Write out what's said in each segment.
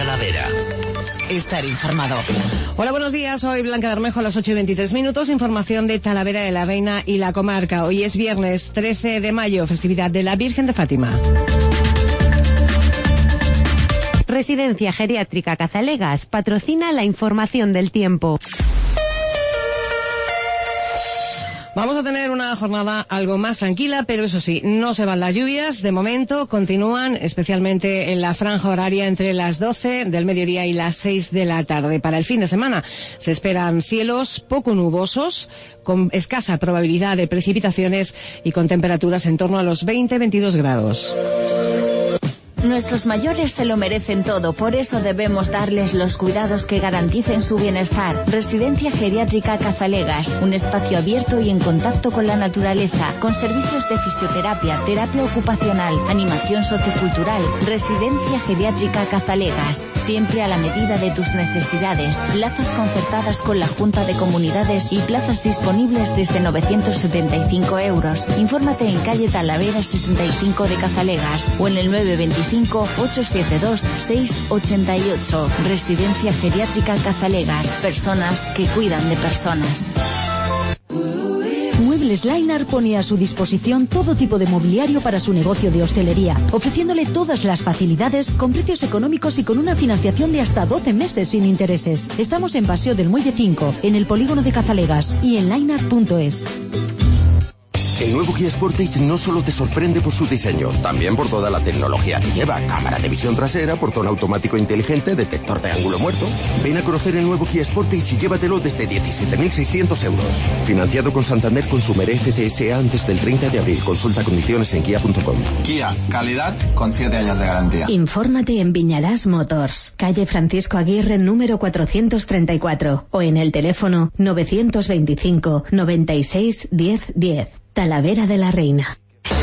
Talavera. Estar informado. Hola, buenos días. Soy Blanca Bermejo, a las 8:23. Información de Talavera de la Reina y la comarca. Hoy es viernes 13 de mayo, festividad de la Virgen de Fátima. Residencia Geriátrica Cazalegas patrocina la información del tiempo. Vamos a tener una jornada algo más tranquila, pero eso sí, no se van las lluvias. De momento continúan, especialmente en la franja horaria entre las 12 del mediodía y las 6 de la tarde. Para el fin de semana se esperan cielos poco nubosos, con escasa probabilidad de precipitaciones y con temperaturas en torno a los 20-22 grados. Nuestros mayores se lo merecen todo, por eso debemos darles los cuidados que garanticen su bienestar. Residencia Geriátrica Cazalegas, un espacio abierto y en contacto con la naturaleza, con servicios de fisioterapia, terapia ocupacional, animación sociocultural. Residencia Geriátrica Cazalegas, siempre a la medida de tus necesidades. Plazas concertadas con la Junta de Comunidades y plazas disponibles desde 975 euros. Infórmate en calle Talavera 65 de Cazalegas o en el 925-872-688. Residencia Geriátrica Cazalegas. Personas que cuidan de personas. Muebles Lainar pone a su disposición todo tipo de mobiliario para su negocio de hostelería, ofreciéndole todas las facilidades con precios económicos y con una financiación de hasta 12 meses sin intereses. Estamos en Paseo del Muelle 5, en el polígono de Cazalegas y en lainar.es. El nuevo Kia Sportage no solo te sorprende por su diseño, también por toda la tecnología que lleva. Cámara de visión trasera, portón automático inteligente, detector de ángulo muerto. Ven a conocer el nuevo Kia Sportage y llévatelo desde 17.600 euros. Financiado con Santander Consumer FCSA antes del 30 de abril. Consulta condiciones en kia.com. Kia, calidad con 7 años de garantía. Infórmate en Viñarás Motors, calle Francisco Aguirre número 434 o en el teléfono 925 96 10 10. Talavera de la Reina.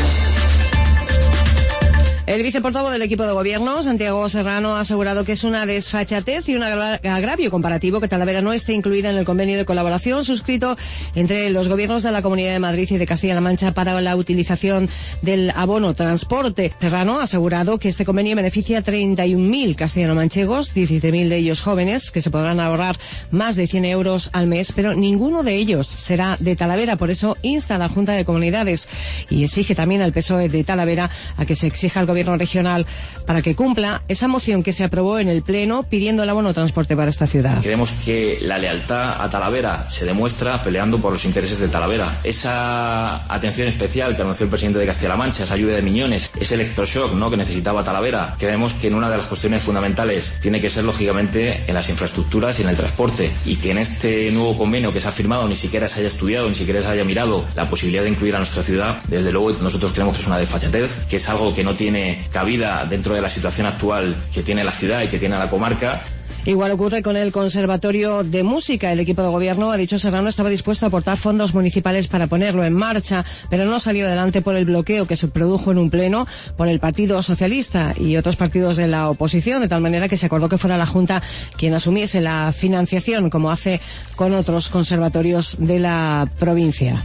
El viceportavoz del equipo de gobierno, Santiago Serrano, ha asegurado que es una desfachatez y un agravio comparativo que Talavera no esté incluida en el convenio de colaboración suscrito entre los gobiernos de la Comunidad de Madrid y de Castilla-La Mancha para la utilización del abono transporte. Serrano ha asegurado que este convenio beneficia a 31.000 castellano-manchegos, 17.000 de ellos jóvenes, que se podrán ahorrar más de 100 euros al mes, pero ninguno de ellos será de Talavera. Por eso insta a la Junta de Comunidades y exige también al PSOE de Talavera a que se exija al gobierno regional para que cumpla esa moción que se aprobó en el Pleno pidiendo el abono transporte para esta ciudad. Creemos que la lealtad a Talavera se demuestra peleando por los intereses de Talavera. Esa atención especial que anunció el presidente de Castilla-La Mancha, esa lluvia de miñones, ese electroshock, ¿no?, que necesitaba Talavera, creemos que en una de las cuestiones fundamentales tiene que ser lógicamente en las infraestructuras y en el transporte, y que en este nuevo convenio que se ha firmado ni siquiera se haya estudiado, ni siquiera se haya mirado la posibilidad de incluir a nuestra ciudad. Desde luego nosotros creemos que es una desfachatez, que es algo que no tiene cabida dentro de la situación actual que tiene la ciudad y que tiene la comarca. Igual ocurre con el Conservatorio de Música. El equipo de gobierno, ha dicho Serrano, estaba dispuesto a aportar fondos municipales para ponerlo en marcha, pero no salió adelante por el bloqueo que se produjo en un pleno por el Partido Socialista y otros partidos de la oposición, de tal manera que se acordó que fuera la Junta quien asumiese la financiación, como hace con otros conservatorios de la provincia.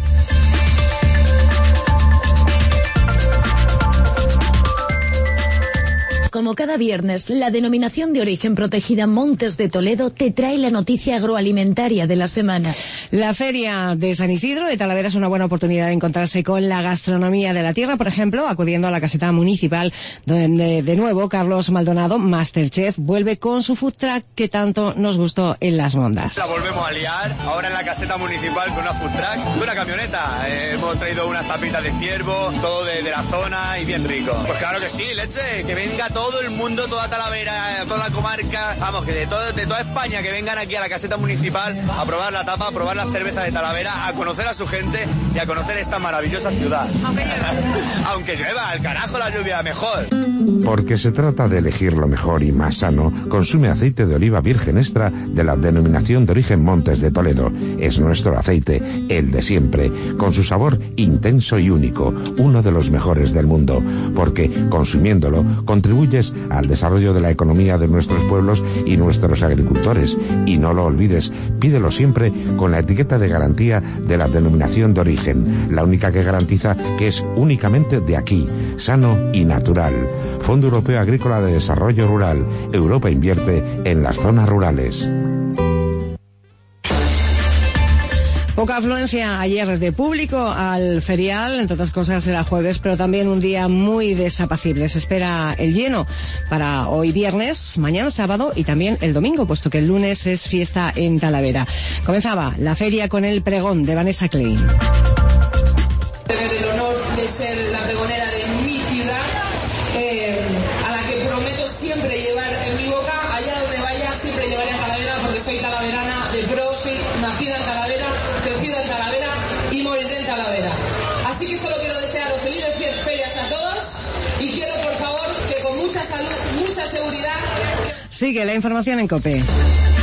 Como cada viernes, la denominación de origen protegida Montes de Toledo te trae la noticia agroalimentaria de la semana. La Feria de San Isidro de Talavera es una buena oportunidad de encontrarse con la gastronomía de la tierra, por ejemplo, acudiendo a la caseta municipal, donde de nuevo Carlos Maldonado, Masterchef, vuelve con su food truck que tanto nos gustó en Las Mondas. La volvemos a liar, ahora en la caseta municipal con una food truck, con una camioneta. Hemos traído unas tapitas de ciervo, todo de la zona y bien rico. Pues claro que sí, leche, que venga todo el mundo, toda Talavera, toda la comarca, vamos, que de toda España, que vengan aquí a la caseta municipal a probar la tapa, a probar la cerveza de Talavera, a conocer a su gente y a conocer esta maravillosa ciudad. Aunque llueva, al carajo la lluvia, mejor. Porque se trata de elegir lo mejor y más sano, consume aceite de oliva virgen extra de la denominación de origen Montes de Toledo. Es nuestro aceite, el de siempre, con su sabor intenso y único, uno de los mejores del mundo, porque consumiéndolo contribuye contribuyes al desarrollo de la economía de nuestros pueblos y nuestros agricultores. Y no lo olvides, pídelo siempre con la etiqueta de garantía de la denominación de origen, la única que garantiza que es únicamente de aquí, sano y natural. Fondo Europeo Agrícola de Desarrollo Rural. Europa invierte en las zonas rurales. Poca afluencia ayer de público al ferial, entre otras cosas era jueves, pero también un día muy desapacible. Se espera el lleno para hoy viernes, mañana sábado y también el domingo, puesto que el lunes es fiesta en Talavera. Comenzaba la feria con el pregón de Vanessa Klein. Tener el honor de ser la pregonera de mi ciudad, a la que prometo siempre llevar en mi boca, allá donde vaya, siempre llevaré a Talavera, porque soy talaverana de pro, soy nacida en Talavera, crecida en Talavera y moriré en Talavera. Así que solo quiero desearos felices ferias a todos y quiero, por favor, que con mucha salud, mucha seguridad. Sigue la información en COPE.